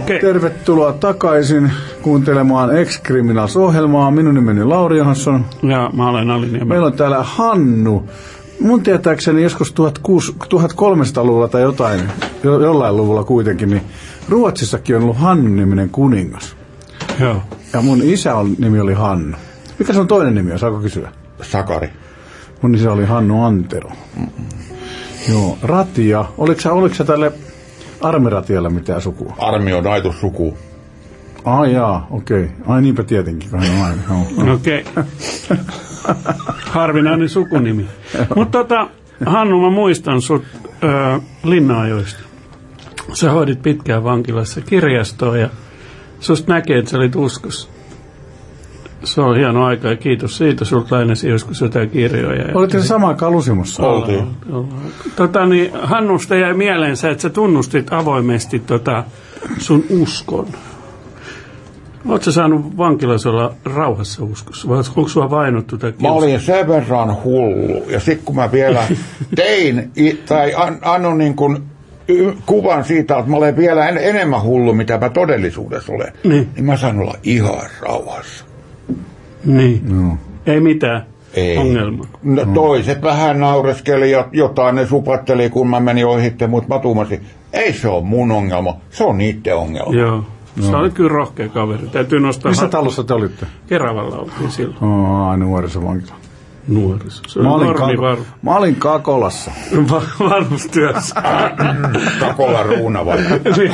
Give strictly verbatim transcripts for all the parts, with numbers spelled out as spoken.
Okay. Tervetuloa takaisin kuuntelemaan Ex-Criminals-ohjelmaa. Minun nimeni Lauri Johansson. Ja mä olen Ali Niemelä. Meillä on täällä Hannu. Mun tietääkseni joskus tuhatkolmesataaluvulla tai jotain, jo, jollain luvulla kuitenkin, niin Ruotsissakin on ollut Hannu-niminen kuningas. Joo. Ja mun isä on, nimi oli Hannu. Mikä sun toinen nimi on, saako kysyä? Sakari. Mun isä oli Hannu Antero. Mm-mm. Joo, Ratia. Oliko sä, oliko sä tälle Armiratialle mitään sukua? Armi on aitus suku. Ai jaa, okei. Okay. Ai niinpä tietenkin, kun hän on aina. Okei. Okay. Harvinainen sukunimi. Mutta tota, Hannu, mä muistan sut ö, linna-ajoista. Sä hoidit pitkään vankilassa kirjastoa ja susta näkee, että sä olit uskossa. Se on hieno aika ja kiitos siitä. Sulta lainasi joskus jotain kirjoja. Olitte se sama Kalusimussa? Oltiin. Tota, niin, Hannusta jäi mieleensä, että sä tunnustit avoimesti tota, sun uskon. Oletko sä saanut vankilassa olla rauhassa uskossa? Vai onko sua vainottu? Mä olin sen verran hullu. Ja sitten kun mä vielä tein, tai an, annoin niin kun kuvan siitä, että mä olen vielä en, enemmän hullu, mitä mä todellisuudessa olen, niin, niin mä sain olla ihan rauhassa. Niin. No. Ei mitään Ei. ongelmaa. No, toiset no. vähän naureskeli ja jotain ne supatteli, kun mä menin ohitte, mutta mä tuumasin, ei se ole mun ongelma, se on niiden ongelma. Joo. No. Sä olit kyllä rohkea kaveri. Täytyy nostaa... Missä talossa te olitte? Keravalla oltiin silloin. Oh, ai nuorisovankila. Nuoriso. Se mä, olin normi, kako- var... mä olin Kakolassa. Vanhustyössä. Kakola ruuna vai?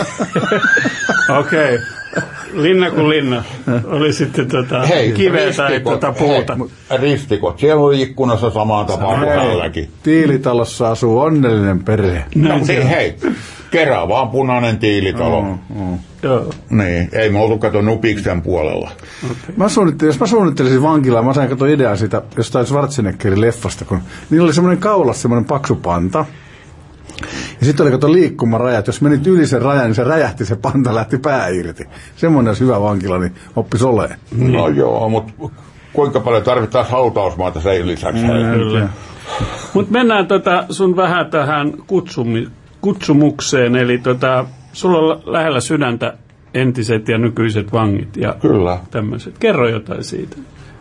Okei. Okay. Linna kuin linna. Oli sitten tota hei, kiveä tai tota puuta. Hei, ristikot. Siellä oli ikkunassa samaan tapaan kuin tälläkin. Tiilitalossa asuu onnellinen perhe. No, niin, hei. Keravaan punainen tiilitalo. Mm, mm. Joo. Niin, ei me oltu kato Nupiksen puolella. Okay. Mä suunnittelin, jos mä suunnittelisin vankilaa, mä sain kato ideaa siitä jostain Schwarzeneggerin leffasta, kun niillä oli semmoinen kaulas, semmoinen paksu panta. Ja sitten oli kato liikkumarajat. Jos menit yli sen rajan, niin se räjähti, se panta lähti pää irti. Semmoinen olisi hyvä vankila, niin oppisi oleen. No mm. joo, mutta kuinka paljon tarvitaan hautausmaata sen lisäksi? Mm, mutta mennään tota sun vähän tähän kutsumi, kutsumukseen. Eli tota, sulla on lähellä sydäntä entiset ja nykyiset vangit. Ja kyllä. Tämmöiset. Kerro jotain siitä.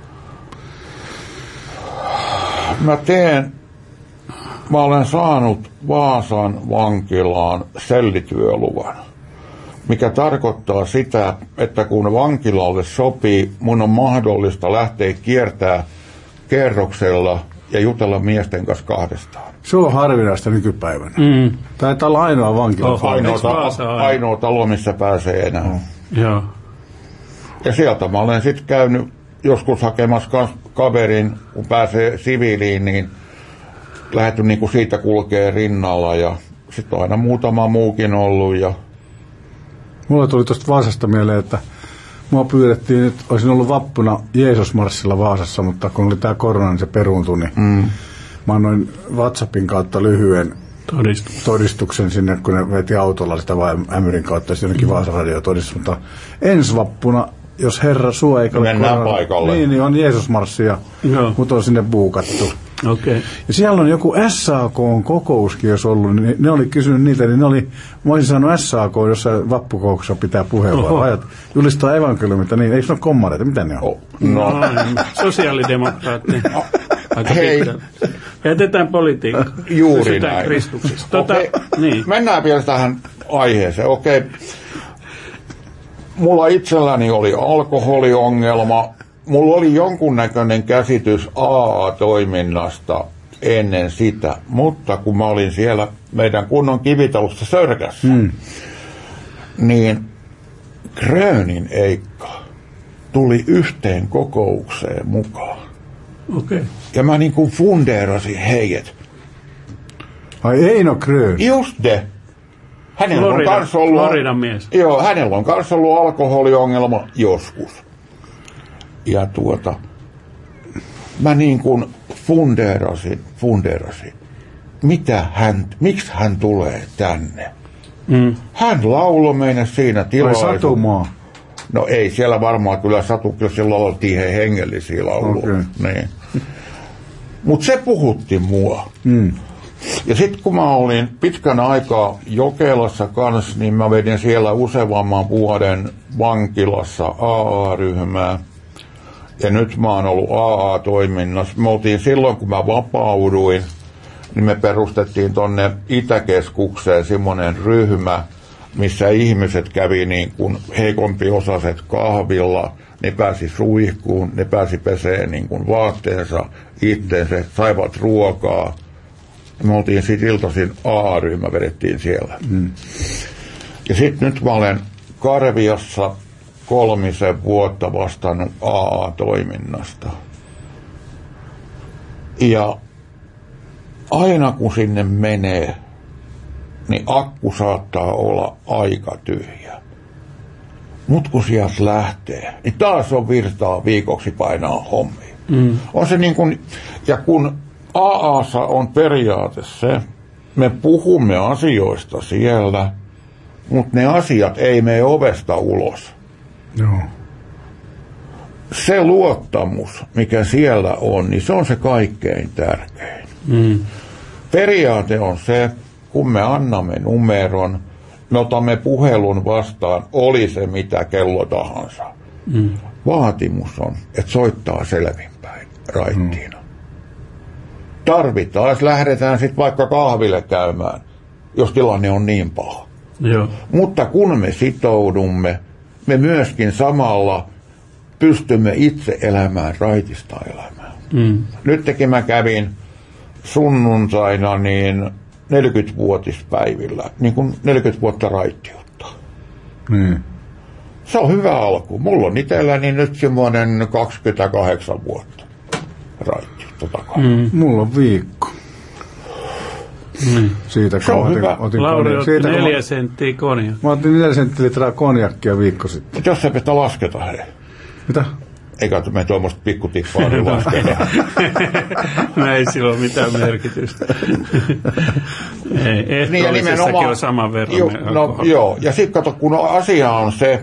Mä teen... Mä olen saanut Vaasan vankilaan sellityöluvan, mikä tarkoittaa sitä, että kun vankilalle sopii, mun on mahdollista lähteä kiertää kerroksella ja jutella miesten kanssa kahdestaan. Se on harvinaista nykypäivänä. Mm. Taitaa olla ainoa vankila. Oh, ainoa, ta- ainoa talo, missä pääsee enää. Oh. Joo. Ja sieltä mä olen sitten käynyt joskus hakemassa kaverin, kun pääsee siviiliin, niin lähdetty niin kuin siitä kulkee rinnalla ja sitten on aina muutama muukin ollut. Ja... Mulla tuli tuosta Vaasasta mieleen, että mua pyydettiin nyt, olisin ollut vappuna Jeesusmarssilla Vaasassa, mutta kun oli tää korona, niin se peruuntui, niin mm. mä annoin WhatsAppin kautta lyhyen Todistus. todistuksen sinne, kun ne veti autolla sitä vai Ämyrin kautta, sitten jonnekin Vaasan radio todistus, mutta ensi vappuna, jos herra sua eikä ole mennään korona, paikalle. Niin, niin on Jeesusmarssi ja mut on sinne buukattu. Okay. Ja siellä on joku S A K-kokouskin, jos ollut, niin ne oli kysynyt niitä, niin ne oli, mä olisin saanut S A K, jossa vappukokouksessa pitää puheenvuoroa. Ajat julistaa evankeliumita, niin eikö ne ole kommareita, mitä ne on? Oh, no. no sosiaalidemokraatti. Aika hei. Jätetään politiikkaa. Juuri näin. Kristuksesta. Tota, okay. niin. Mennään vielä tähän aiheeseen. Okei. Okay. Mulla itselläni oli alkoholiongelma. Mulla oli jonkunnäköinen käsitys A A-toiminnasta ennen sitä, mutta kun mä olin siellä meidän kunnon kivitalossa Sörkässä, mm. niin Grönin Eikka tuli yhteen kokoukseen mukaan. Okay. Ja mä niin kuin fundeerasin heidät. Ai Eino Grön. Just de. Hänellä Florida, on kanssa ollut, Floridan mies. Joo, hänellä on kanssa ollut alkoholiongelma joskus. Ja tuota, mä niin kuin fundeerasin, fundeerasin, mitä hän, miksi hän tulee tänne. Mm. Hän lauloi meille siinä tilaisuudessa. Vai Satumaa? No ei siellä varmaan kyllä Satu, jos silloin oltiin he hengellisiä lauluja. Okay. Niin. Mutta se puhutti mua. Mm. Ja sitten kun mä olin pitkän aikaa Jokelassa kanssa, niin mä vedin siellä useamman vuoden vankilassa A A-ryhmää. Ja nyt mä oon ollut A A-toiminnassa. Me oltiin silloin, kun mä vapauduin, niin me perustettiin tonne Itäkeskukseen semmoinen ryhmä, missä ihmiset kävi niin kuin heikompiosaiset kahvilla, ne pääsi suihkuun, ne pääsi peseen niin kuin vaatteensa itteensä, saivat ruokaa. Me oltiin sitten iltaisin A A-ryhmä, vedettiin siellä. Mm. Ja sitten nyt mä olen Karviassa kolmisen vuotta vastannut A A-toiminnasta. Ja aina kun sinne menee, niin akku saattaa olla aika tyhjä. Mut kun sieltä lähtee, niin taas on virtaa viikoksi painaa hommia. Mm. On se niin kuin, ja kun A A:ssa on periaate se, me puhumme asioista siellä, mutta ne asiat ei mene ovesta ulos. Joo. Se luottamus, mikä siellä on, niin se on se kaikkein tärkein. Mm. Periaate on se, kun me annamme numeron, me otamme puhelun vastaan, oli se mitä kello tahansa. Mm. Vaatimus on, että soittaa selvinpäin raittiina. Mm. Tarvitaan, jos lähdetään sitten vaikka kahville käymään, jos tilanne on niin paha. Joo. Mutta kun me sitoudumme, me myöskin samalla pystymme itse elämään raitista elämää. Mm. Nytkin mä kävin sunnuntaina niin neljäkymmenvuotispäivillä, niin kuin neljäkymmentä vuotta raittiutta. Mm. Se on hyvä alku. Mulla on itselläni nyt semmoinen kaksikymmentäkahdeksan vuotta raittiutta takaa. Mm. Mulla on viikko. Mm. Siitä se on otin, hyvä. Otin Lauri otti siitä, neljä mä, senttiä konjakkia. Mä otin neljä senttilitraa konjakkia viikko sitten. Mutta jos se pitää lasketa, hei. Mitä? Eikä me tuommoista pikkutippaa niin lasketa. No ei sillä ole mitään merkitystä. Ei, ehtoollisessakin niin on saman verran. Jo, no, joo, ja sitten kato, kun asia on se,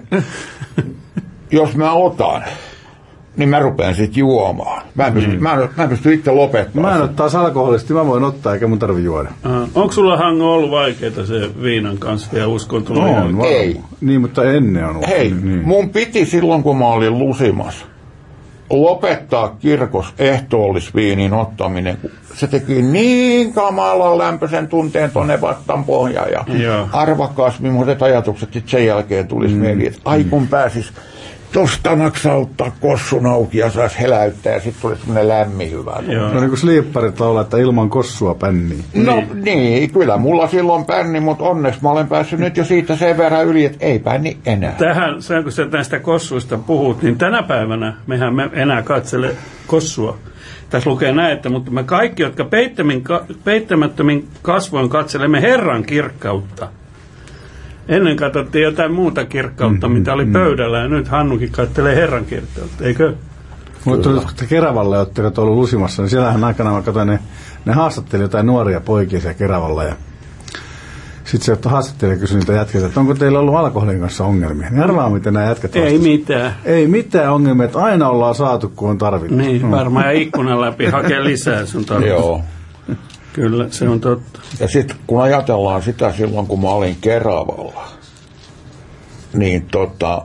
jos mä otan, niin mä rupean sitten juomaan. Mä en pysty, mm. mä en, mä en pysty itse lopettamaan. Mä en ole taas alkoholisesti, mä voin ottaa eikä mun tarvi juoda. Aha. Onko sulla, Hango, ollut vaikeaa se viinan kanssa ja uskontoon? On, ei. Niin, mutta ennen on ollut. Hei, niin. Mun piti silloin, kun mä olin lusimassa, lopettaa kirkos ehtoollisviinin ottaminen. Se teki niin kamalan lämpöisen tunteen tuonne vattan pohjaan. Ja Joo. arvakkaas, millaiset ajatukset sitten sen jälkeen tulisi mm. mieli, että ai kun pääsis tosta naksauttaa kossun auki ja saisi heläyttää ja sitten tuli semmoinen lämmin hyvä. No niin kuin sliipparit laulaa, että ilman kossua pänniä. No niin. niin, kyllä mulla silloin pänni, mutta onneksi mä olen päässyt nyt jo siitä sen verran yli, että ei pänni enää. Tähän, sen kun sä näistä kossuista puhut, niin tänä päivänä mehän me enää katsele kossua. Tässä lukee näin, että mutta me kaikki, jotka peittämättömin kasvoin katselemme Herran kirkkautta. Ennen katsottiin jotain muuta kirkkautta, mm, mitä oli mm. pöydällä, ja nyt Hannukin katselee Herran kirkkautta, eikö? Mutta kun Keravalle olette ollut lusimassa, niin siellähän aikana mä katsoin, ne, ne haastatteli jotain nuoria poikia siellä Keravalla, ja sitten se haastattelija kysyi niitä jätkeitä, että onko teillä ollut alkoholin kanssa ongelmia. Niin arvaa, miten nämä jätkät Ei vastasi. mitään. Ei mitään ongelmia, että aina ollaan saatu, kun on tarvittu. Niin, no. varmaan ja ikkunan läpi hakee lisää sun tarvittu. Joo. Kyllä, se on totta. Ja sitten kun ajatellaan sitä silloin, kun mä olin Keravalla, niin tota,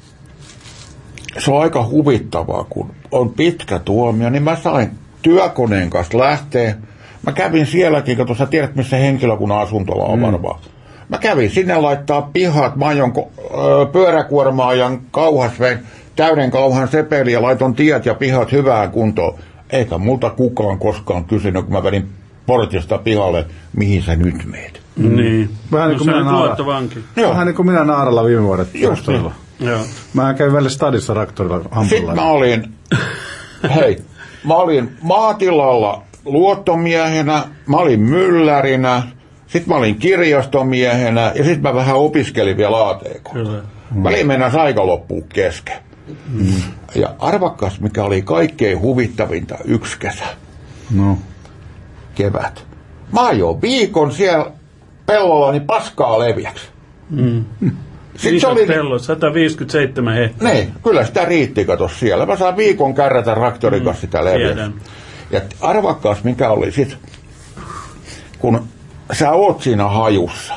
se on aika huvittavaa, kun on pitkä tuomio, niin mä sain työkoneen kanssa lähteä. Mä kävin sielläkin, kun tuossa tiedät, missä henkilökunnan asuntola on mm. varmaan. Mä kävin sinne laittaa pihat, mä ajon pyöräkuorma-ajan kauhasvein, täyden kauhan sepeli ja laiton tiet ja pihat hyvään kuntoon. Eikä multa kukaan koskaan kysynyt, kun mä vedin portista pihalle, mihin sä nyt meet. Mm. Niin. Vähän niin kuin minä naara. Vähän niin kuin minä Naaralla viime vuodet traktorilla. Joo. Mä kävin välillä stadissa traktorilla Hampulla. Sitten mä olin, hei, mä olin maatilalla luottomiehenä, mä olin myllärinä, sitten mä olin kirjastomiehenä ja sitten mä vähän opiskelin vielä A T K. Mm. Väliin mennään aika loppuun kesken. Mm. Ja arvakkaas, mikä oli kaikkein huvittavinta yksi kesä. No. Kevät. Mä ajoin viikon siellä pellolla niin paskaa leviäksi. Mm. Sitten se oli pello, sata viisikymmentäseitsemän hehtaaria. Niin, kyllä sitä riitti, kato siellä. Mä saan viikon kärrätä traktorin kanssa mm. sitä leviäksi. Ja arvakkaas, mikä oli sit, kun sä oot siinä hajussa,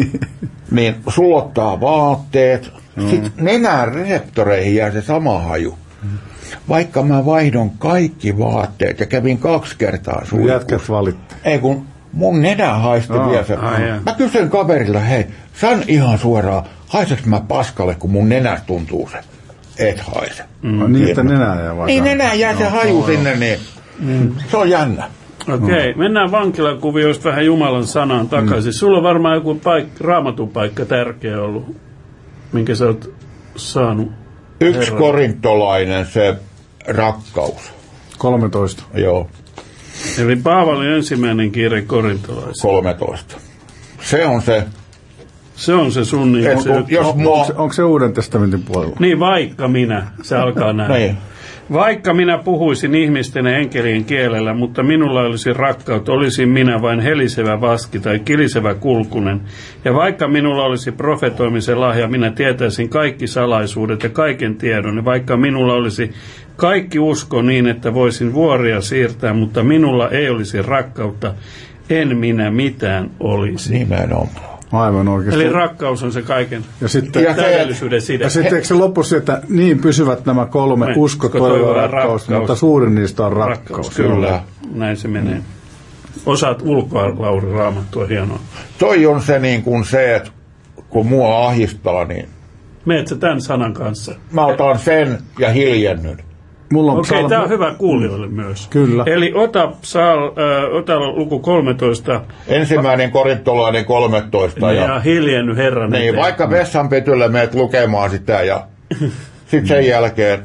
niin sulottaa vaatteet, mm. sit nenän reseptoreihin jää se sama haju. Mm. Vaikka mä vaihdon kaikki vaatteet ja kävin kaksi kertaa suihkussa. Jätkät valitti. Ei kun mun nenä haisti oh, vielä se. Mä kysyn kaverilla, hei, san ihan suoraan, haiseks mä paskalle, kun mun nenästä tuntuu se? Et haise. Mm. No, niin, että nenää jää vaikka. Niin nenää jää se no, haju no, sinne, niin mm. se on jännä. Okei, okay, mennään vankilakuvioista vähän Jumalan sanaan takaisin. Mm. Sulla on varmaan joku paik- raamatun paikka tärkeä ollut, minkä sä oot saanut. Yksi herran. korintolainen, se rakkaus. kolmetoista. Joo. Eli Paavalin ensimmäinen kirje korintolaisille. kolmetoista. Se on se. Se on se sun niin Et, se, jos on, mua... onko, se, onko se Uuden testamentin puolella? Niin, vaikka minä. Se alkaa näin. Niin. Vaikka minä puhuisin ihmisten ja enkelien kielellä, mutta minulla olisi rakkautta, olisin minä vain helisevä vaski tai kilisevä kulkunen. Ja vaikka minulla olisi profetoimisen lahja, minä tietäisin kaikki salaisuudet ja kaiken tiedon. Ja vaikka minulla olisi kaikki usko niin, että voisin vuoria siirtää, mutta minulla ei olisi rakkautta, en minä mitään olisi. Nimenomaan. Aivan oikeasti. Eli rakkaus on se kaiken ja sitten, ja täydellisyyden side. Ja sitten eikö se lopussa, että niin pysyvät nämä kolme, Me, usko, toivo ja rakkaus, rakkaus, mutta suurin niistä on rakkaus. rakkaus kyllä, kyllä, näin se menee. Mm. Osaat ulkoa, Lauri, Raamattua, hienoa. Toi on se niin kuin se, että kun mua ahdistaa, niin... Meet sä tämän sanan kanssa? Mä otan sen ja hiljennyn. Okei, okay, tämä on hyvä kuulijoille myös. Kyllä. Eli ota, psal, äh, ota luku kolmetoista. Ensimmäinen korintolainen kolmetoista. Ja, ja hiljenny Herran niin, eteen. vaikka vessanpytyllä meet lukemaan sitä ja sitten sen jälkeen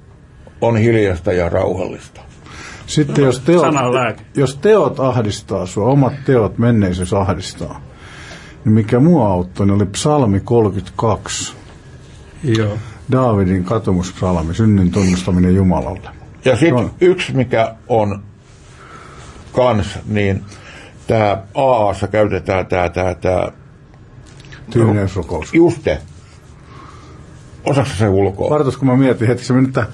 on hiljasta ja rauhallista. Sitten jos teot, jos teot ahdistaa sua, omat teot menneisyys ahdistaa, niin mikä mua auttoi, niin oli psalmi kolmekymmentäkaksi. Joo. Daavidin katumuspsalmi, synnin tunnustaminen Jumalalle. Ja sitten yksi, mikä on kans, niin tämä A A:ssa käytetään tämä... tämä, tämä Tyyneysrukous. Juste. Osaatko se ulkoa? Vartus, kun mä mietin hetki, se meni, että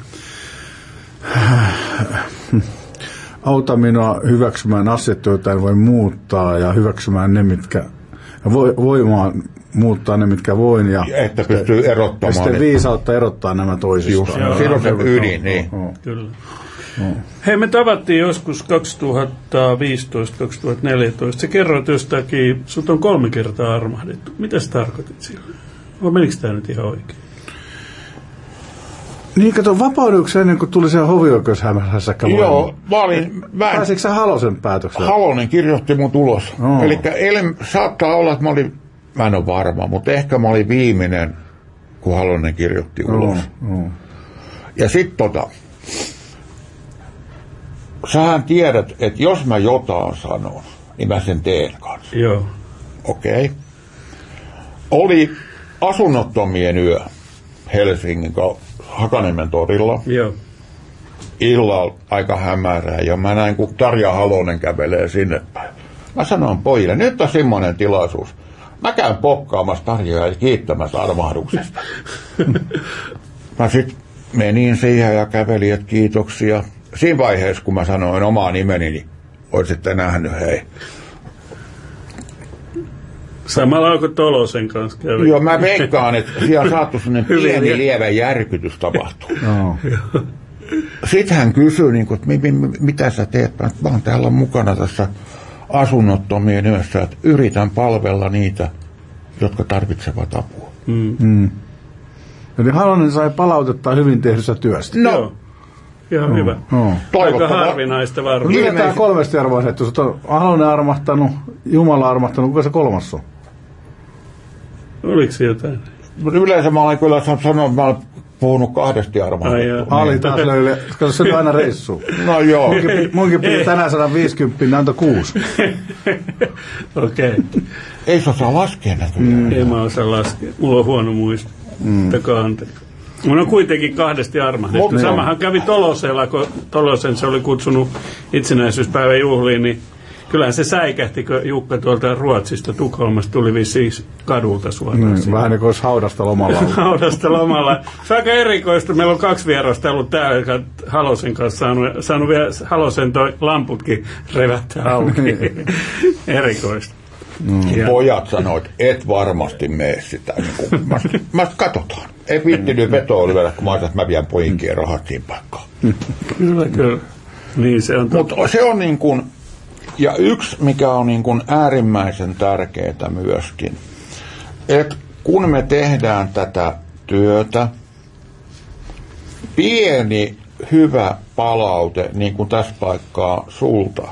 auta minua hyväksymään asiat, joita en voi muuttaa, ja hyväksymään ne, mitkä voimaan muuttaa ne, mitkä voin. Ja että pystyy erottamaan. Ja sitten viisautta erottaa nämä toisistaan. Siinä on se ydin, niin. Kyllä. No. Hei, me tavattiin joskus kaksituhattaviisitoista kaksituhattaneljätoista. Sä kerroit jostakin, sut on kolme kertaa armahdettu. Mitä sä tarkoitit sillä? Vai menikö tämä nyt ihan oikein? Niin, kato, vapauduiko ennen kuin tuli siellä hovioikeushämähässäkkä voimaan? Joo, mä olin... Mä en, pääsitkö sä Halosen päätöksellä? Halonen kirjoitti mun tulos. Oh. Eli saattaa olla, että mä olin... Mä en ole varma, mutta ehkä mä olin viimeinen, kun Halonen kirjoitti ulos. Oh. Oh. Ja sit tota... Sähän tiedät, että jos mä jotain sanon, niin mä sen teen kanssa. Joo. Okei. Okay. Oli asunnottomien yö Helsingin Hakaniemen torilla. Joo. Illalla aika hämärää ja mä näin, kun Tarja Halonen kävelee sinne päin. Mä sanoin pojille, nyt on semmoinen tilaisuus. Mä käyn pokkaamassa Tarjaa ja kiittämässä armahduksesta. Mä sit menin siihen ja kävelin, että kiitoksia. Siinä vaiheessa, kun mä sanoin omaa nimeni, niin olisitte nähnyt, hei. Samalla alkoi Tolosen kanssa käydä. Joo, mä veikkaan, että siellä saattu sellainen pieni lievä järkytys tapahtuu. No. Sitten hän kysyi, niin kuin, että mi, mi, mitä sä teet? Mä oon täällä mukana tässä asunnottomien yössä, että yritän palvella niitä, jotka tarvitsevat apua. Mm. Mm. Eli Halonen sai palautetta hyvin tehdystä työstä. No. Joo. Ihan no, hyvä. No. Aika harvinaista varmaan. Millä tämä kolmesti arvoisettu? Sut on Halonen armahtanut, Jumala armahtanut, kuka se kolmas on? Oliko se jotain? Yleensä mä olen kyllä sanonut, että mä olen puhunut kahdesti armahtettu. Ali taas löyle, koska se on aina reissu. No joo. Munkin piti, munkin piti tänään sata viisikymmentä, ne antoi kuusi. Okei. Okay. Ei se osaa laskea näkyy. Mm. Ei mä osaa laskea. Mulla on huono muisto. Mm. Takaa anteeksi. Mun on kuitenkin kahdesti armahdettu. Samahan kävi Tolosella, kun Tolosen se oli kutsunut itsenäisyyspäivän juhliin, niin Kyllähän se säikähti, kun Jukka tuolta Ruotsista, Tukholmasta tuli vissiin kadulta suoraan. Mm, vähän niin kuin olisi haudasta lomalla ollut. Haudasta lomalla. Se on aika erikoista. Meillä on kaksi vierasta ollut täällä, jotka Halosen kanssa saanut, saanut vielä Halosen toi lamputkin revähtää auki. Erikoista. Mm. Pojat sanoivat, et varmasti mene sitä. Niin mä, mä katsotaan. Ei viittinyt vetoa oli vielä, kun mä ajattelin, että mä vien pojinkien rahat siinä paikkaan. Kyllä, kyllä. Niin se on. Mutta se on niin kuin, ja yksi, mikä on niin kuin äärimmäisen tärkeää myöskin, että kun me tehdään tätä työtä, pieni hyvä palaute, niin kuin tässä paikkaa sulta,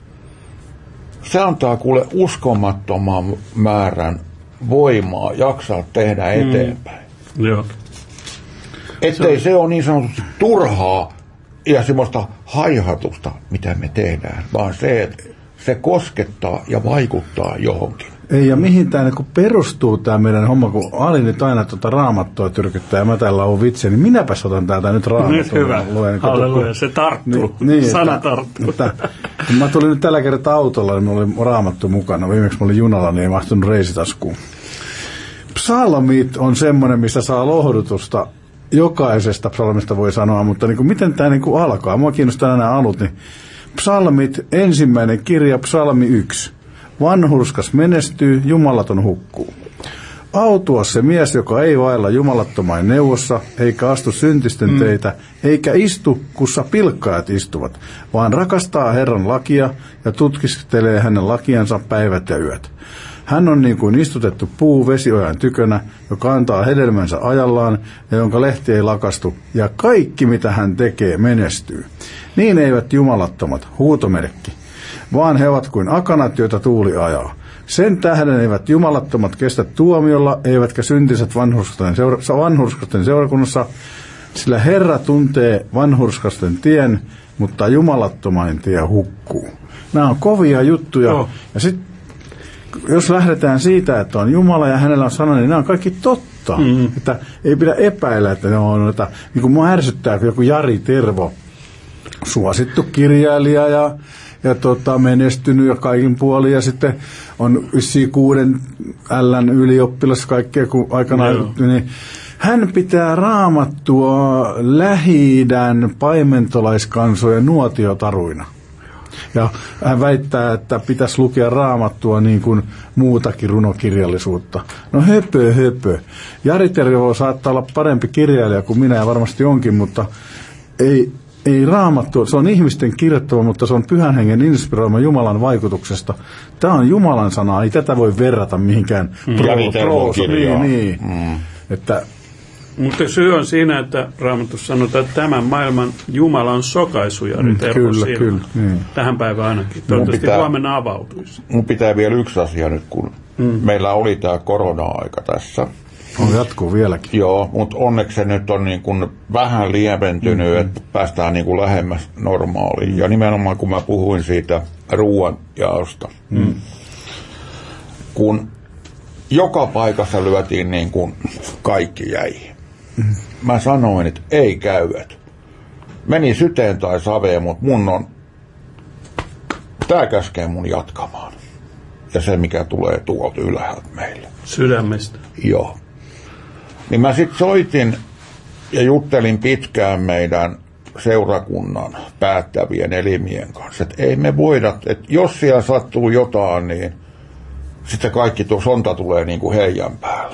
se antaa kuule uskomattoman määrän voimaa jaksaa tehdä eteenpäin. Mm. Joo. Ettei se, se ole niin sanotusti turhaa ja semmoista haihatusta, mitä me tehdään, vaan se, että se koskettaa ja vaikuttaa johonkin. Ei, ja mihin tämä niin perustuu tämä meidän homma, kun Ali nyt aina tuota raamattua tyrkyttää ja mä täällä on vitsi, niin minäpäs otan täältä nyt raamattua. Nyt hyvä, luen, halleluja, se tarttuu, niin, niin, sana että, tarttuu. Mutta, kun mä tulin nyt tällä kertaa autolla, niin mulla oli raamattu mukana, viimeksi mä olin junalla, niin ei mahtunut reisitaskuun. Psalmit on semmoinen, missä saa lohdutusta, jokaisesta psalmista voi sanoa, mutta niin kuin, miten tämä niin kuin alkaa? Mua kiinnostaa nämä alut, niin psalmit, ensimmäinen kirja, psalmi yksi. Vanhurskas menestyy, jumalaton hukkuu. Autuas se mies, joka ei vailla jumalattomain neuvossa, eikä astu syntisten teitä, eikä istu, kussa pilkkaat istuvat, vaan rakastaa Herran lakia ja tutkiskelee hänen lakiansa päivät ja yöt. Hän on niin kuin istutettu puu vesiojan tykönä, joka antaa hedelmänsä ajallaan ja jonka lehti ei lakastu, ja kaikki mitä hän tekee menestyy. Niin eivät jumalattomat, huutomerkki, vaan he ovat kuin akanat, joita tuuli ajaa. Sen tähden eivät jumalattomat kestä tuomiolla, eivätkä syntiset vanhurskasten, seura- vanhurskasten seurakunnassa, sillä Herra tuntee vanhurskasten tien, mutta jumalattomain tie hukkuu. Nämä on kovia juttuja, oh. ja sitten jos lähdetään siitä, että on Jumala ja hänellä on sana, niin nämä on kaikki totta. Mm-hmm. Että ei pidä epäillä, että ne on noita, niin kuin mua ärsyttää, kun joku Jari Tervo, suosittu kirjailija ja, ja tota, menestynyt ja kaikin puolin, ja sitten on yhdeksänkymmentäkuuden L:n ylioppilas kaikkea, kun aikanaan, no. niin hän pitää Raamattua Lähi-idän paimentolaiskansojen nuotiotaruina. Ja hän väittää, että pitäisi lukea Raamattua niin kuin muutakin runokirjallisuutta. No höpö, höpö. Jari Tervo saattaa olla parempi kirjailija kuin minä ja varmasti onkin, mutta ei, ei Raamattua. Se on ihmisten kirjoittava, mutta se on Pyhän Hengen inspiroima Jumalan vaikutuksesta. Tämä on Jumalan sana, ei tätä voi verrata mihinkään mm. Jari Tervon kirjaan. Niin, niin. Mm. Että mutta syy on siinä, että Raamatussa sanotaan, että tämän maailman Jumala on sokaisu, Jari Tervo, mm, Kyllä, kyllä. Niin. Tähän päivään ainakin. Toivottavasti pitää, huomenna avautuisi. Mun pitää vielä yksi asia nyt, kun mm. meillä oli tämä korona-aika tässä. On jatkuu vieläkin. Joo, mutta onneksi se nyt on niin kuin vähän lieventynyt, mm-hmm. että päästään niin kuin lähemmäs normaaliin. Ja nimenomaan kun mä puhuin siitä ruoan jaosta, mm. kun joka paikassa lyötiin niin kuin kaikki jäi. Mm. Mä sanoin, että ei käyvät. Meni syteen tai saveen, mutta mun on, tää käskee mun jatkamaan. Ja se, mikä tulee tuolta ylhäältä meille. Sydämestä. Joo. Niin mä sit soitin ja juttelin pitkään meidän seurakunnan päättävien elimien kanssa, että ei me voida, että jos siellä sattuu jotain, niin sitten kaikki tuo sonta tulee niin kuin heidän päälle.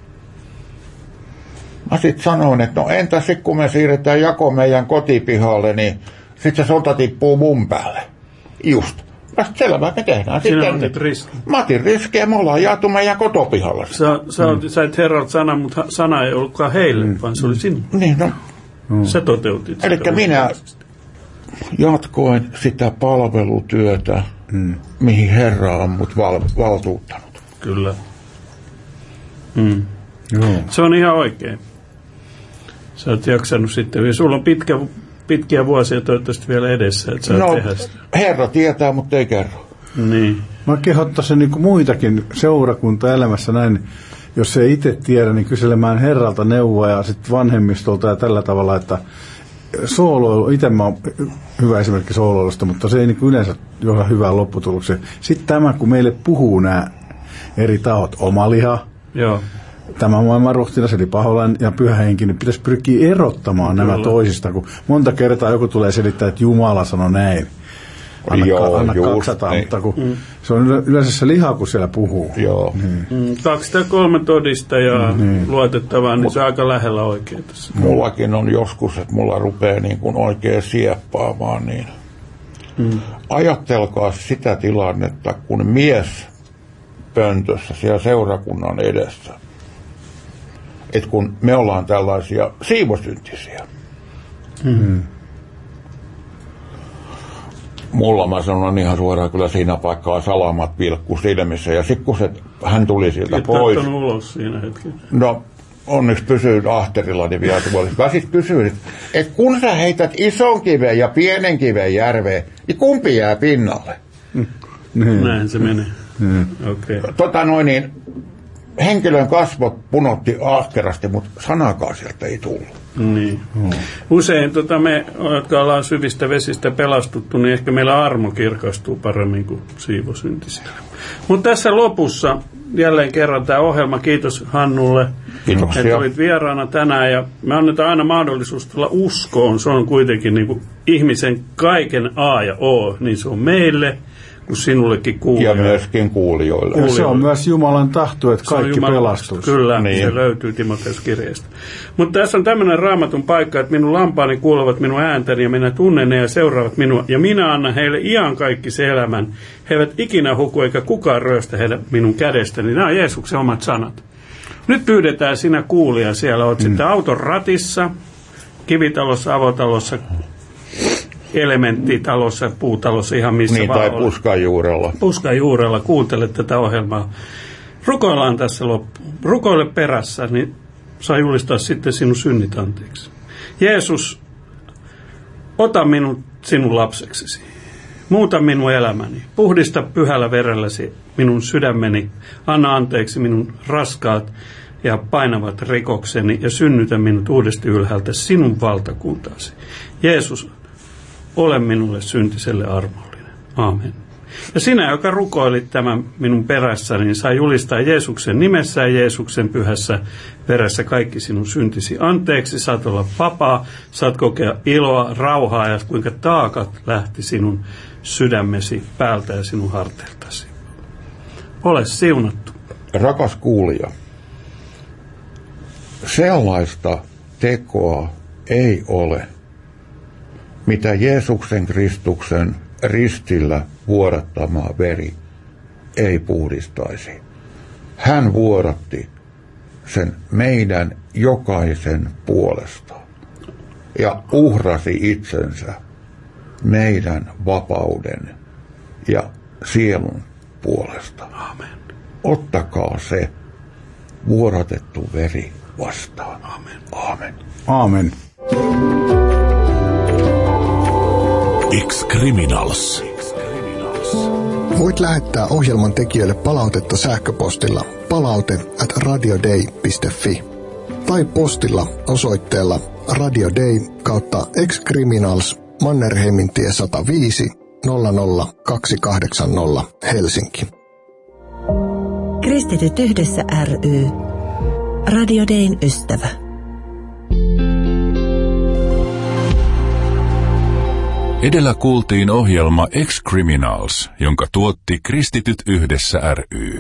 Mä sit sanoin, että no entäs sit kun me siirretään jako meidän kotipihalle, niin sit se sonta tippuu mun päälle. Just. Mä sit selvä, me tehdään sitten. Sinä otit riski. Mä otin riskejä, me ollaan jaettu meidän kotopihalla. Sä, sä, mm. sä et herrat sana, mutta sana ei ollutkaan heille, mm. vaan se oli sinun. Niin, no. Mm. Sä toteutit sitä. Elikkä minä jatkoin sitä palvelutyötä, mm. mihin Herra on mut val- valtuuttanut. Kyllä. Mm. Joo. Se on ihan oikein. Sä oot jaksanut sitten. Sulla on pitkä, pitkiä vuosia toivottavasti vielä edessä, että sä no, tehdä sitä. Herra tietää, mutta ei kerro. Niin. Mä kehottaisin niin kuin muitakin seurakuntaelämässä näin, jos ei itse tiedä, niin kyselemään Herralta neuvoa ja sitten vanhemmistolta ja tällä tavalla, että sooloilu, itse mä oon hyvä esimerkki sooloilusta, mutta se ei niin yleensä johda hyvään lopputulokseen. Sitten tämä, kun meille puhuu nämä eri tahot, oma liha, Joo. tämä maailman ruhtinas eli paholainen ja pyhä henki, niin pitäisi pyrkiä erottamaan Kyllä. nämä toisista, kun monta kertaa joku tulee selittää, että Jumala sanoi näin. Anna, Joo, anna kaksataan, niin. Mutta kun mm. se on yleensä se liha, kun siellä puhuu. Joo. Niin. Mm, kaksi tai kolme todistajaa mm, niin. luotettavaa, niin Mut, se on aika lähellä oikein tässä. Mullakin on joskus, että mulla rupeaa niin kuin oikein sieppaamaan. Niin. Mm. Ajattelkaa sitä tilannetta, kun mies pöntössä siellä seurakunnan edessä. Että kun me ollaan tällaisia siivosyntisiä. Mm-hmm. Mulla mä sanon ihan suoraan, kyllä siinä paikkaa salamat vilkku silmissä. Ja sitten kun se, hän tuli sieltä Et pois. Et ulos siinä hetkellä. No onneksi pysyin ahterillani vielä tuolissa. Mä siis kysyin, että kun sä heität ison kiven ja pienen kiven järveen, niin kumpi jää pinnalle? Mm. Näin se menee. Mm. Okay. Tota noin niin, henkilön kasvot punotti ahkerasti, mutta sanakaan sieltä ei tullut. Niin. Hmm. Usein tota, me, jotka ollaan syvistä vesistä pelastuttu, niin ehkä meillä armo kirkastuu paremmin kuin siivosyntisillä. Mutta tässä lopussa jälleen kerran tämä ohjelma. Kiitos Hannulle, Kiitoksia. että olit vieraana tänään. Ja me annetaan aina mahdollisuus tulla uskoon. Se on kuitenkin niin kuin ihmisen kaiken A ja O. Niin se on meille, kun sinullekin kuulijoille. Ja myöskin kuulijoille. kuulijoille. Ja se on myös Jumalan tahto, että kaikki pelastus. Kyllä, niin. Se löytyy Timoteus-kirjeestä. Mutta tässä on tämmöinen raamatun paikka, että minun lampaani kuulevat minun ääntäni ja minä tunnen ne ja seuraavat minua. Ja minä annan heille iän kaikki se elämän. He eivät ikinä huku eikä kukaan ryöstä heidän minun kädestäni. Nämä on Jeesuksen omat sanat. Nyt pyydetään sinä kuulija siellä. Olet mm. sitten auton ratissa, kivitalossa, avotalossa, elementtitalossa, puutalossa, ihan missä niin, vaan tai olet. puskan juurella. Puskan juurella, kuuntele tätä ohjelmaa. Rukoillaan tässä loppuun. Rukoile perässä, niin saa julistaa sitten sinun synnit anteeksi. Jeesus, ota minut sinun lapseksesi. Muuta minun elämäni. Puhdista pyhällä verelläsi minun sydämeni. Anna anteeksi minun raskaat ja painavat rikokseni ja synnytä minut uudesti ylhäältä sinun valtakuntaasi. Jeesus, ole minulle syntiselle armollinen. Aamen. Ja sinä, joka rukoilit tämän minun perässäni, niin saa julistaa Jeesuksen nimessä ja Jeesuksen pyhässä veressä kaikki sinun syntisi anteeksi. Saat olla vapaa, saat kokea iloa, rauhaa ja kuinka taakat lähti sinun sydämesi päältä ja sinun harteiltasi. Ole siunattu. Rakas kuulija, sellaista tekoa ei ole, mitä Jeesuksen Kristuksen ristillä vuodattama veri ei puhdistaisi. Hän vuodatti sen meidän jokaisen puolesta ja uhrasi itsensä meidän vapauden ja sielun puolesta. Amen. Ottakaa se vuodatettu veri vastaan. Amen. Aamen. Aamen. Ex-Criminals. Voit lähettää ohjelman tekijöille palautetta sähköpostilla palaute at radiodei piste fi tai postilla osoitteella radiodei kautta Ex-Criminals Mannerheimintie sata viisi nolla nolla kaksi kahdeksan nolla Helsinki. Kristityt yhdessä ry. Radio Dayn ystävä. Edellä kuultiin ohjelma Ex-Criminals, jonka tuotti Kristityt yhdessä ry.